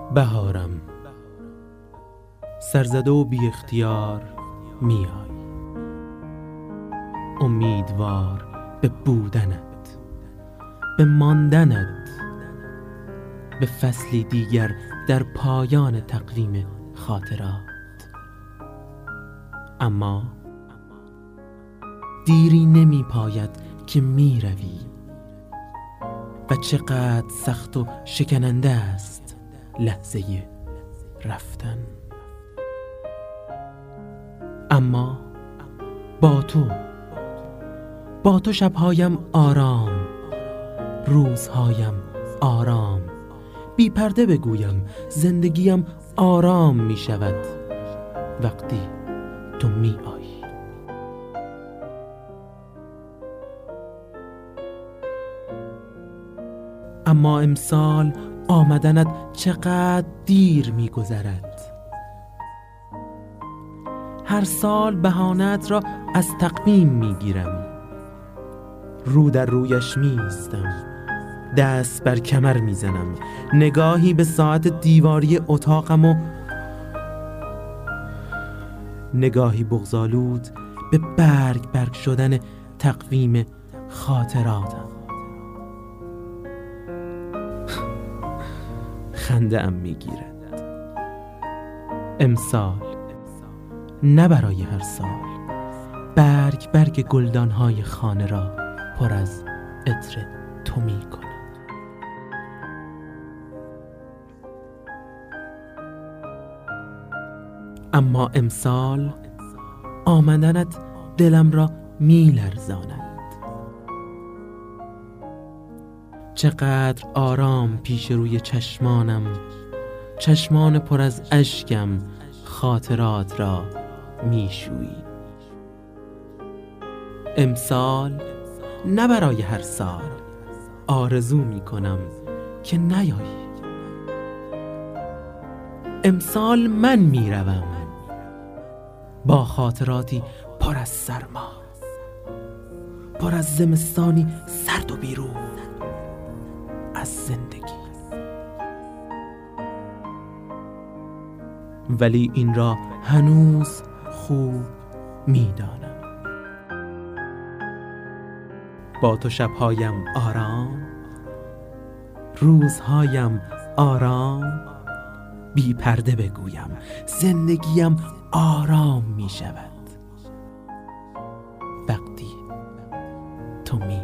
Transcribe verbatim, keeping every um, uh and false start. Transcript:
بهارم، سرزده و بی اختیار میای، امیدوار به بودنت، به ماندنت، به فصلی دیگر در پایان تقویم خاطرات. اما دیری نمی پاید که می روی و چقدر سخت و شکننده است لحظه رفتن. اما با تو با تو شبهایم آرام، روزهایم آرام، بی پرده بگویم زندگیم آرام می شود وقتی تو می آیی. اما امسال آمدنت چقدر دیر می گذرد. هر سال بهانه‌ات را از تقویم می گیرم، رو در رویش می ایستم، دست بر کمر می زنم، نگاهی به ساعت دیواری اتاقم و نگاهی بغض‌آلود به برگ برگ شدن تقویم خاطراتم. خنده ام می گیرد. امسال نه برای هر سال برگ برگ گلدانهای خانه را پر از عطر تو می کنم. اما امسال آمدنت دلم را می لرزاند. چقدر آرام پیش روی چشمانم، چشمان پر از اشکم خاطرات را می شویی. امسال نه برای هر سال آرزو می کنم که نیایی. امسال من می روم با خاطراتی پر از سرما، پر از زمستانی سرد و بیرون از زندگی. ولی این را هنوز خوب می دانم. با تو شبهایم آرام، روزهایم آرام، بی پرده بگویم زندگیم آرام می شود وقتی تو می